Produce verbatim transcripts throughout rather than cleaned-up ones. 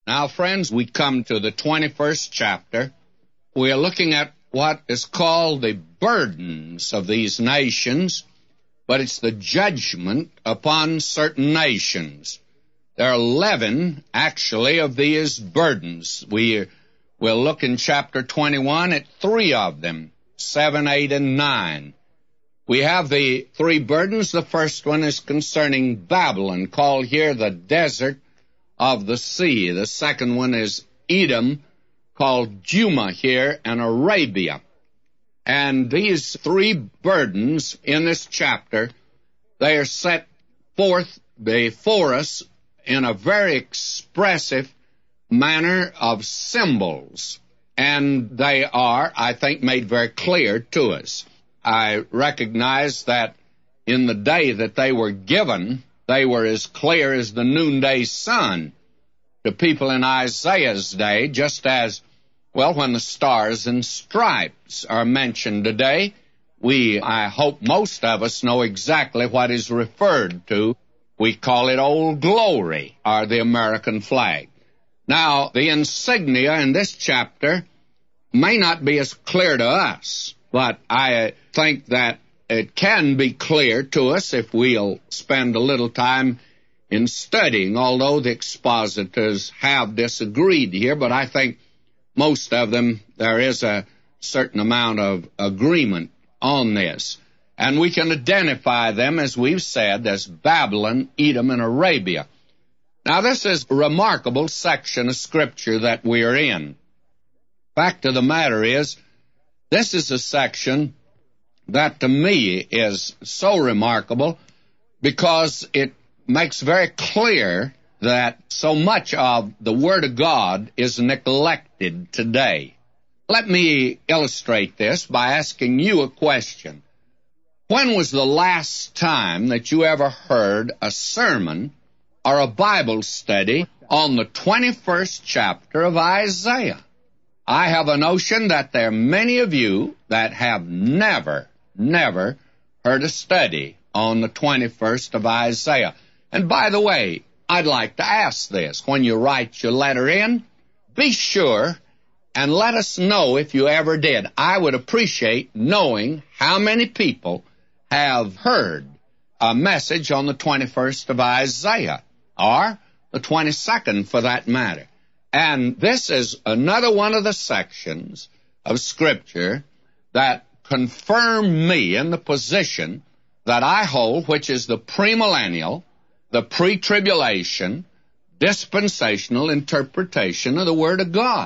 Now, friends, we come to the twenty-first chapter. We are looking at what is called the burdens of these nations, but it's the judgment upon certain nations. There are eleven, actually, of these burdens. We will look in chapter twenty-one at three of them, seven, eight, and nine. We have the three burdens. The first one is concerning Babylon, called here the desert of the sea. The second one is Edom, called Juma here, and Arabia. And these three burdens in this chapter, they are set forth before us in a very expressive manner of symbols. And they are, I think, made very clear to us. I recognize that in the day that they were given, they were as clear as the noonday sun to people in Isaiah's day, just as, well, when the stars and stripes are mentioned today, we, I hope most of us know exactly what is referred to. We call it Old Glory, or the American flag. Now, the insignia in this chapter may not be as clear to us, but I think that it can be clear to us if we'll spend a little time in studying, although the expositors have disagreed here, but I think most of them, there is a certain amount of agreement on this. And we can identify them, as we've said, as Babylon, Edom, and Arabia. Now, this is a remarkable section of Scripture that we are in. Fact of the matter is, this is a section that to me is so remarkable because it makes very clear that so much of the Word of God is neglected today. Let me illustrate this by asking you a question. When was the last time that you ever heard a sermon or a Bible study on the twenty-first chapter of Isaiah? I have a notion that there are many of you that have never, never heard a study on the twenty-first of Isaiah. And by the way, I'd like to ask this. When you write your letter in, be sure and let us know if you ever did. I would appreciate knowing how many people have heard a message on the twenty-first of Isaiah, or the twenty-second for that matter. And this is another one of the sections of Scripture that confirm me in the position that I hold, which is the premillennial, the pre-tribulation, dispensational interpretation of the Word of God.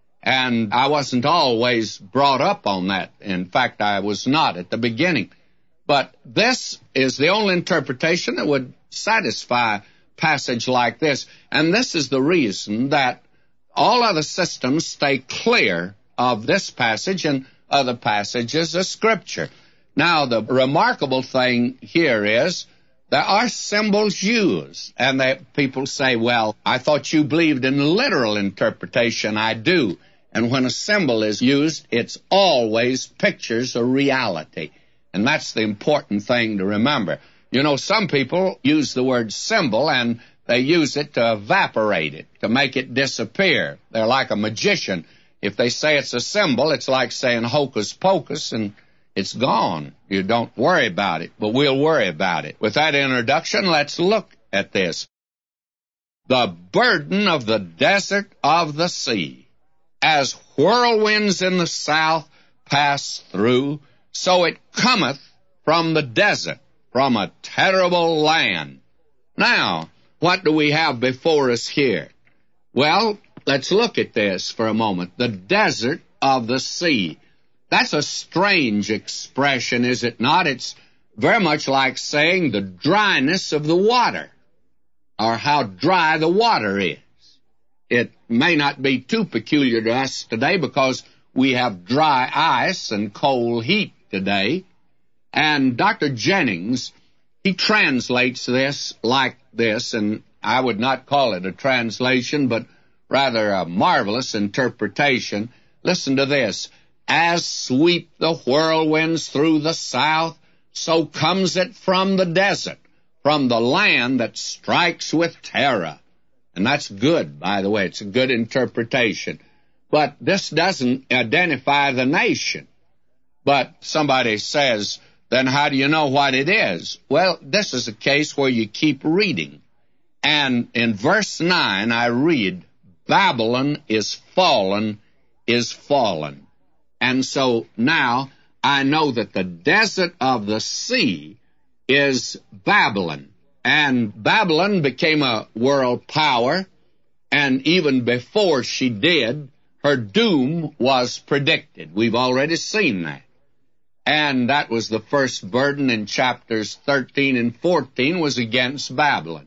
And I wasn't always brought up on that. In fact, I was not at the beginning. But this is the only interpretation that would satisfy a passage like this. And this is the reason that all other systems stay clear of this passage and other passages of Scripture. Now, the remarkable thing here is there are symbols used, and that people say, well, I thought you believed in literal interpretation. I do. And when a symbol is used, it's always pictures of reality. And that's the important thing to remember. You know, some people use the word symbol, and they use it to evaporate it, to make it disappear. They're like a magician. If they say it's a symbol, it's like saying hocus pocus, and it's gone. You don't worry about it, but we'll worry about it. With that introduction, let's look at this. The burden of the desert of the sea. As whirlwinds in the south pass through, so it cometh from the desert, from a terrible land. Now, what do we have before us here? Well, let's look at this for a moment. The desert of the sea. That's a strange expression, is it not? It's very much like saying the dryness of the water, or how dry the water is. It may not be too peculiar to us today because we have dry ice and cold heat today. And Doctor Jennings, he translates this like this, and I would not call it a translation, but rather a marvelous interpretation. Listen to this. As sweep the whirlwinds through the south, so comes it from the desert, from the land that strikes with terror. And that's good, by the way. It's a good interpretation. But this doesn't identify the nation. But somebody says, then how do you know what it is? Well, this is a case where you keep reading. And in verse nine, I read, Babylon is fallen, is fallen. And so now I know that the desert of the sea is Babylon. And Babylon became a world power, and even before she did, her doom was predicted. We've already seen that. And that was the first burden in chapters thirteen and fourteen was against Babylon.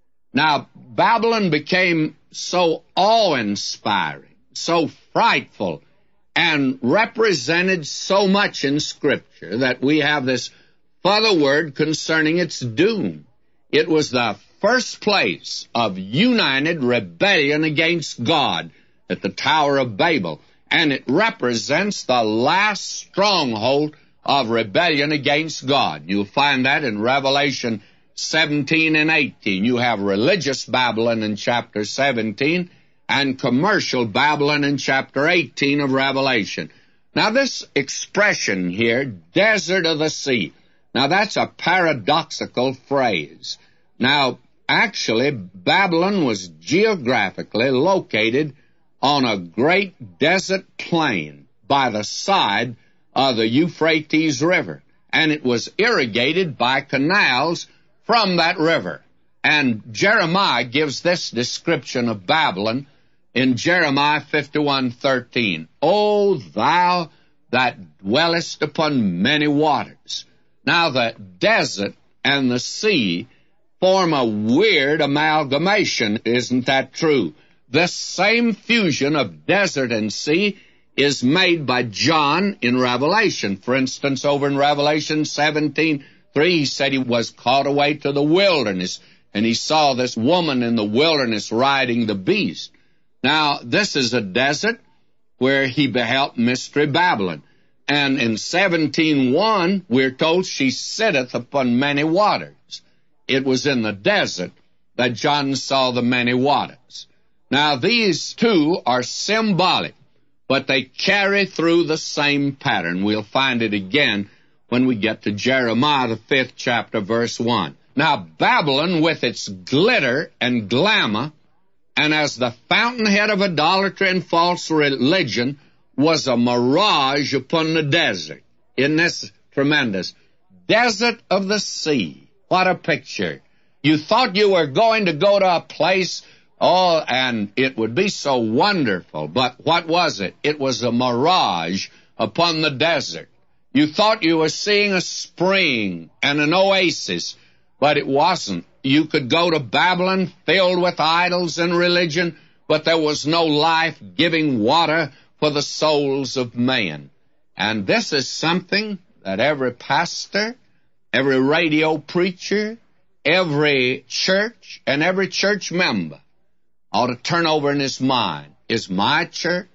Now, Babylon became so awe-inspiring, so frightful, and represented so much in Scripture that we have this further word concerning its doom. It was the first place of united rebellion against God at the Tower of Babel, and it represents the last stronghold of rebellion against God. You'll find that in Revelation seventeen and eighteen. You have religious Babylon in chapter seventeen and commercial Babylon in chapter eighteen of Revelation. Now this expression here, desert of the sea, now that's a paradoxical phrase. Now, actually, Babylon was geographically located on a great desert plain by the side of the Euphrates River, and it was irrigated by canals from that river. And Jeremiah gives this description of Babylon in Jeremiah fifty-one thirteen. O thou that dwellest upon many waters. Now the desert and the sea form a weird amalgamation, isn't that true? This same fusion of desert and sea is made by John in Revelation. For instance, over in Revelation seventeen three, he said he was caught away to the wilderness, and he saw this woman in the wilderness riding the beast. Now, this is a desert where he beheld Mystery Babylon. And in seventeen one, we're told she sitteth upon many waters. It was in the desert that John saw the many waters. Now, these two are symbolic, but they carry through the same pattern. We'll find it again when we get to Jeremiah, the fifth chapter, verse one. Now, Babylon, with its glitter and glamour, and as the fountainhead of idolatry and false religion, was a mirage upon the desert. Isn't this tremendous? Desert of the sea. What a picture. You thought you were going to go to a place, oh, and it would be so wonderful. But what was it? It was a mirage upon the desert. You thought you were seeing a spring and an oasis, but it wasn't. You could go to Babylon filled with idols and religion, but there was no life-giving water for the souls of man. And this is something that every pastor, every radio preacher, every church, and every church member ought to turn over in his mind. Is my church,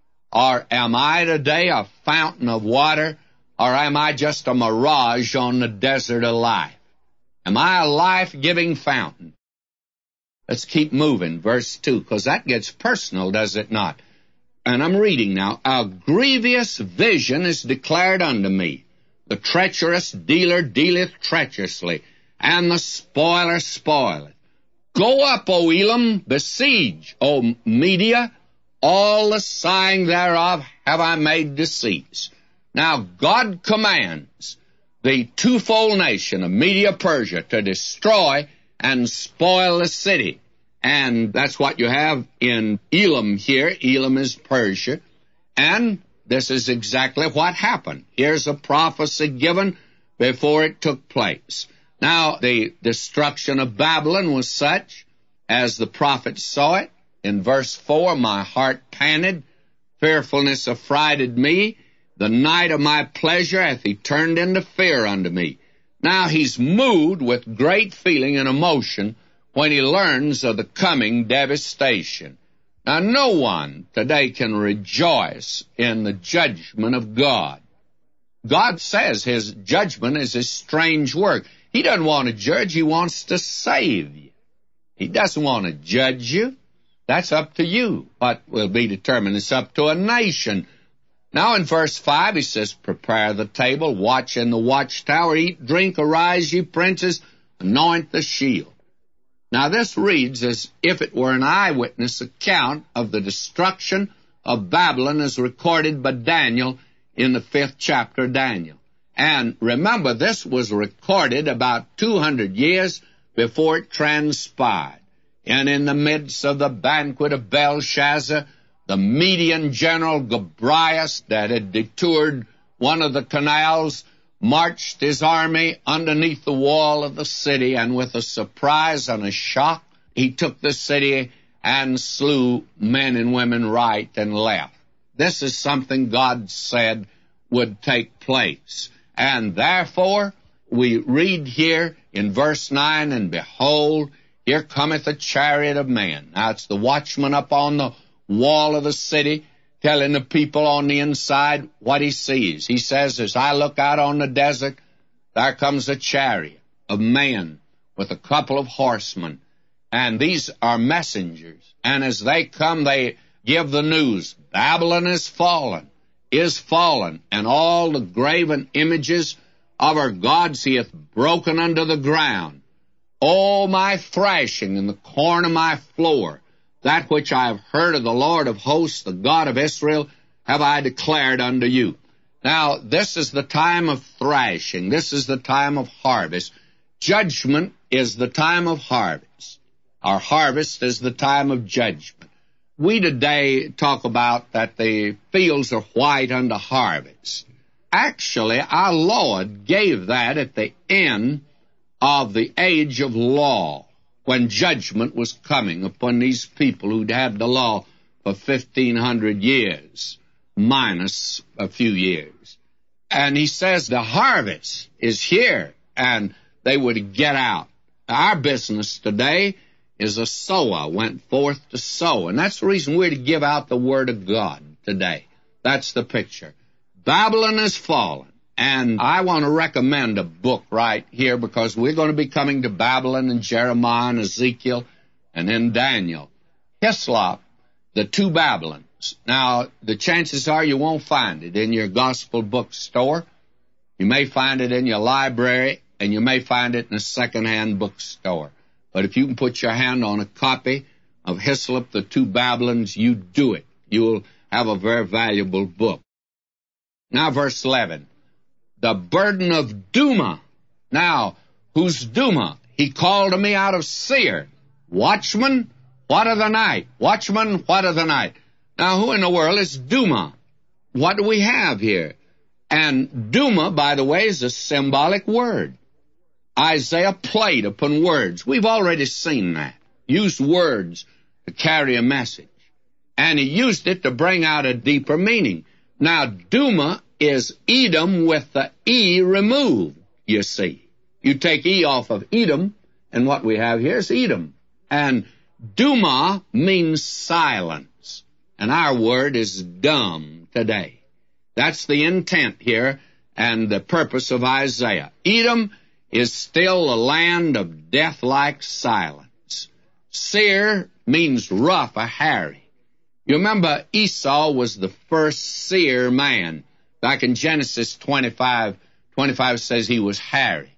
or am I today a fountain of water, or am I just a mirage on the desert of life? Am I a life-giving fountain? Let's keep moving, verse two, because that gets personal, does it not? And I'm reading now. A grievous vision is declared unto me. The treacherous dealer dealeth treacherously, and the spoiler spoileth. Go up, O Elam, besiege, O Media, all the sighing thereof have I made deceits. Now God commands the twofold nation of Media Persia to destroy and spoil the city. And that's what you have in Elam here. Elam is Persia. And this is exactly what happened. Here's a prophecy given before it took place. Now, the destruction of Babylon was such as the prophet saw it. In verse four, my heart panted, fearfulness affrighted me. The night of my pleasure hath he turned into fear unto me. Now he's moved with great feeling and emotion when he learns of the coming devastation. Now, no one today can rejoice in the judgment of God. God says his judgment is a strange work. He doesn't want to judge, he wants to save you. He doesn't want to judge you. That's up to you. What will be determined is up to a nation. Now in verse five, he says, prepare the table, watch in the watchtower, eat, drink, arise, ye princes, anoint the shield. Now this reads as if it were an eyewitness account of the destruction of Babylon as recorded by Daniel in the fifth chapter of Daniel. And remember, this was recorded about two hundred years before it transpired. And in the midst of the banquet of Belshazzar, the Median general Gobryas, that had detoured one of the canals, marched his army underneath the wall of the city, and with a surprise and a shock, he took the city and slew men and women right and left. This is something God said would take place. And therefore, we read here in verse nine, and behold, here cometh a chariot of man. Now it's the watchman up on the wall of the city, telling the people on the inside what he sees. He says, as I look out on the desert, there comes a chariot of men with a couple of horsemen. And these are messengers. And as they come, they give the news. Babylon is fallen, is fallen, and all the graven images of our gods he hath broken under the ground. O my thrashing in the corn of my floor, that which I have heard of the Lord of hosts, the God of Israel, have I declared unto you. Now, this is the time of thrashing. This is the time of harvest. Judgment is the time of harvest. Our harvest is the time of judgment. We today talk about that the fields are white unto harvest. Actually, our Lord gave that at the end of the age of law, when judgment was coming upon these people who'd had the law for fifteen hundred years, minus a few years. And he says the harvest is here, and they would get out. Our business today is a sower went forth to sow, and that's the reason we're to give out the Word of God today. That's the picture. Babylon is fallen, and I want to recommend a book right here, because we're going to be coming to Babylon and Jeremiah and Ezekiel and then Daniel. Hislop, The Two Babylons. Now, the chances are you won't find it in your gospel bookstore. You may find it in your library, and you may find it in a second-hand bookstore. But if you can put your hand on a copy of Hislop, The Two Babylons, you do it. You'll have a very valuable book. Now, verse eleven. The burden of Duma. Now, who's Duma? He called to me out of Seir. Watchman, what of the night? Watchman, what of the night? Now, who in the world is Duma? What do we have here? And Duma, by the way, is a symbolic word. Isaiah played upon words. We've already seen that. Used words to carry a message. And he used it to bring out a deeper meaning. Now, Duma is Edom with the E removed, you see. You take E off of Edom, and what we have here is Edom. And Duma means silence, and our word is dumb today. That's the intent here and the purpose of Isaiah. Edom is still a land of death-like silence. Seir means rough or hairy. You remember Esau was the first seer man. Back in Genesis twenty-five, twenty-five says he was hairy.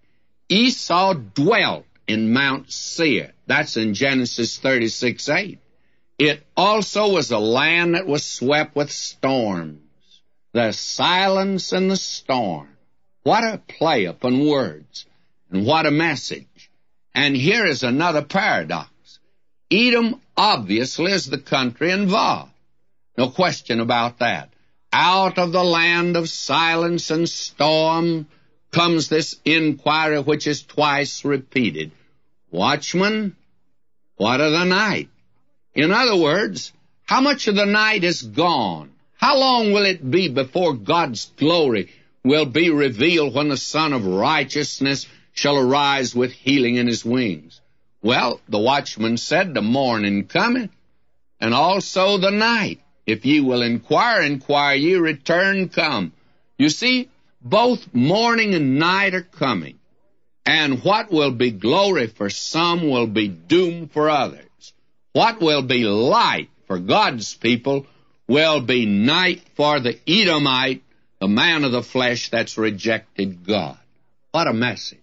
Esau dwelt in Mount Seir. That's in Genesis thirty-six eight. It also was a land that was swept with storms. The silence and the storm. What a play upon words, and what a message. And here is another paradox. Edom obviously is the country involved. No question about that. Out of the land of silence and storm comes this inquiry which is twice repeated. Watchman, what of the night? In other words, how much of the night is gone? How long will it be before God's glory will be revealed when the Son of Righteousness shall arise with healing in his wings? Well, the watchman said, the morning cometh, and also the night. If ye will inquire, inquire ye, return, come. You see, both morning and night are coming. And what will be glory for some will be doom for others. What will be light for God's people will be night for the Edomite, the man of the flesh that's rejected God. What a message.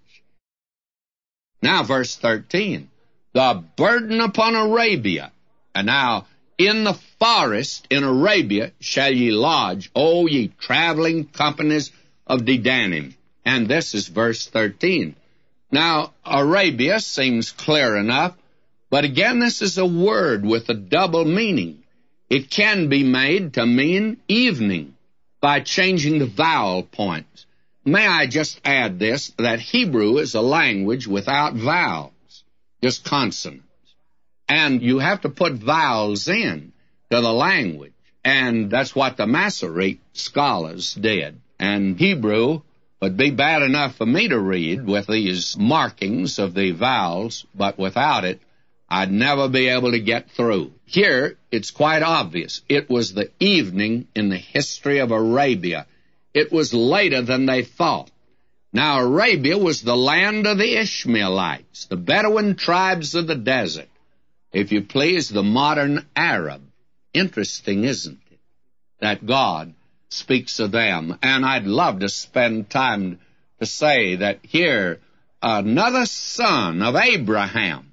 Now, verse thirteen. The burden upon Arabia. And now, in the forest in Arabia shall ye lodge, O ye traveling companies of Dedanim. And this is verse thirteen. Now, Arabia seems clear enough, but again, this is a word with a double meaning. It can be made to mean evening by changing the vowel points. May I just add this, that Hebrew is a language without vowels, just consonants. And you have to put vowels in to the language, and that's what the Masoretic scholars did. And Hebrew would be bad enough for me to read with these markings of the vowels, but without it, I'd never be able to get through. Here, it's quite obvious. It was the evening in the history of Arabia. It was later than they thought. Now, Arabia was the land of the Ishmaelites, the Bedouin tribes of the desert. If you please, the modern Arab. Interesting, isn't it, that God speaks of them? And I'd love to spend time to say that here, another son of Abraham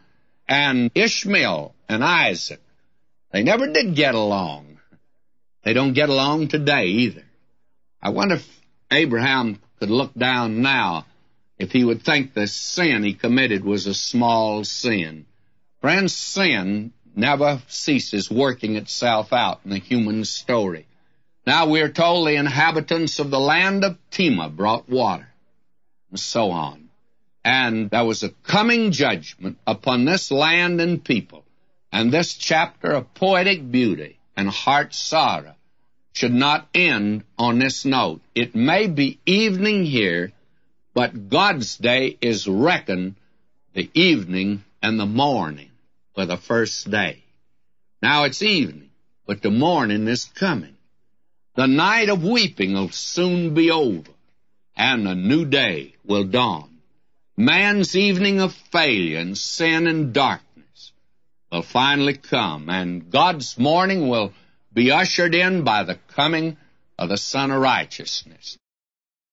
and Ishmael and Isaac, they never did get along. They don't get along today either. I wonder if Abraham could look down now, if he would think the sin he committed was a small sin. Friends, sin never ceases working itself out in the human story. Now we're told the inhabitants of the land of Tema brought water, and so on. And there was a coming judgment upon this land and people. And this chapter of poetic beauty and heart sorrow should not end on this note. It may be evening here, but God's day is reckoned the evening and the morning for the first day. Now it's evening, but the morning is coming. The night of weeping will soon be over, and a new day will dawn. Man's evening of failure and sin and darkness will finally come, and God's morning will be ushered in by the coming of the Son of Righteousness.